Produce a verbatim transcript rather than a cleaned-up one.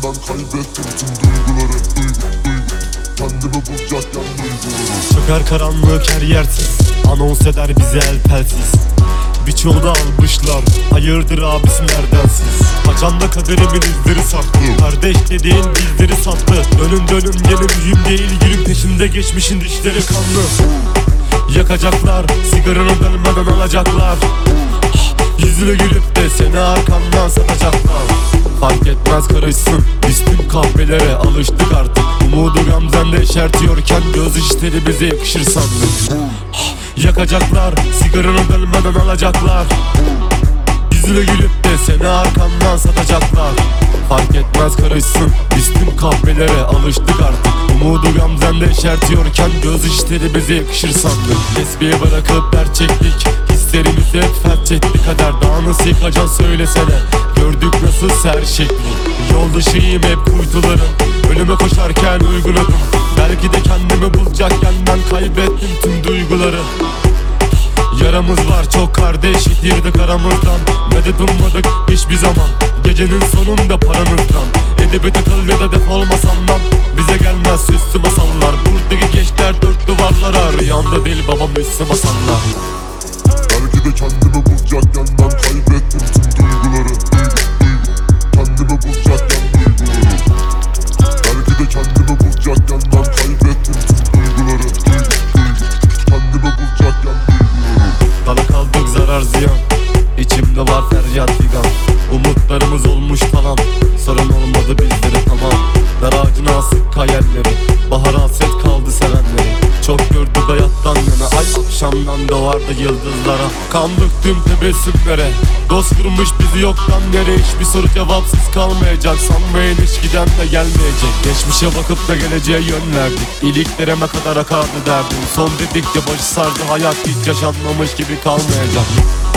ben kaybettim tüm duyguları. Duygu, duygu, kendimi bulacakken duyguları. Çöker karanlık her yersiz, anons eder bize el pelsiz. Birçoğu da almışlar, hayırdır abisi nereden siz? Kaçanda kaderimin izleri saklı, kardeş dediğin bizleri sattı. Dönün dönün gelin mühim değil, girin peşimde geçmişin dişleri kanlı. Yakacaklar, sigaranı bölmeden alacaklar. Yüzüne gülüp de seni arkandan satacaklar. Fark etmez karışsın, biz tüm kahvelere alıştık artık. Umudu gamzende yeşertiyorken göz işleri bize yakışır sandık. Yakacaklar, sigaranı bölmeden alacaklar. Yüzüne gülüp de seni arkandan satacaklar. Fark etmez karışsın, biz tüm kahvelere alıştık artık. Umudu gamzende yeşertiyorken göz işleri bize yakışır sandık. Tesbihi bırakıp dert çektik, hislerimizi hep felç etti kader. Daha nasıl yıkacaksın söylesene, gördük nasıl her şekli. Yoldaşıyım hep kuytuların, önüme koşarken uyguladım. Belki de kendimi bulacakken ben kaybettim tüm duyguları. Yaramız var çok kardeş, yitirdik aramızdan. Medet ummadık hiçbir zaman, gecenin sonunda paranızdan. Edip takıl ya da defolmasandan, bize gelmez süslü masallar. Buradaki gençler dört duvarlara, rüyamda değil babam üstü masallar. Belki de kendimi bulacakken ben kaybettim tüm duyguları. Duygu, duygu, kendimi bulacakken duyguları. Belki de kendimi bulacakken ben kaybettim tüm duyguları. Duygu, duygu, kendimi bulacakken duyguları. Dala kaldık zarar ziyan, İçimde var feryat figan. Umutlarımız olmuş falan, sorun olmadı bizlere tamam. Dar ağacına asık hayalleri, bahar hasret kaldı sevenleri. Çok gördü hayattan yana, ay akşamdan doğardı yıldızlara. Kandık tüm tebessümlere, dost kurmuş bizi yoktan yere. Hiçbir soru cevapsız kalmayacak, sanmayın hiç giden de gelmeyecek. Geçmişe bakıp da geleceğe yön verdik, iliklerime kadar akardı derdim. Son dedikçe başı sardı hayat, hiç yaşanmamış gibi kalmayacak.